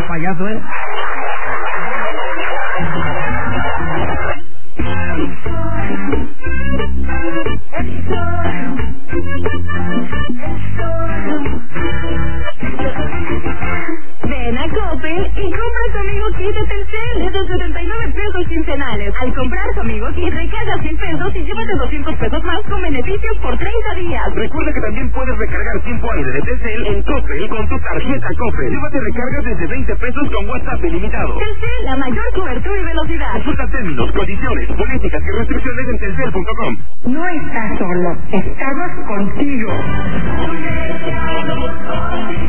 payaso, ¿eh? Ven a Coppel y compra tu amigo kit de Telcel desde 79 pesos quincenales. Al comprar tu amigo kit, recarga 100 pesos y llévate 200 pesos más con beneficios por 30 días. Recuerda que también puedes recargar tiempo aire de Telcel en Coppel con tu tarjeta Coppel. Llévate recargas desde 20 pesos con WhatsApp ilimitado. Telcel, la mayor cobertura y velocidad. Consulta términos, condiciones, políticas y restricciones en telcel.com. No estás solo, estamos contigo.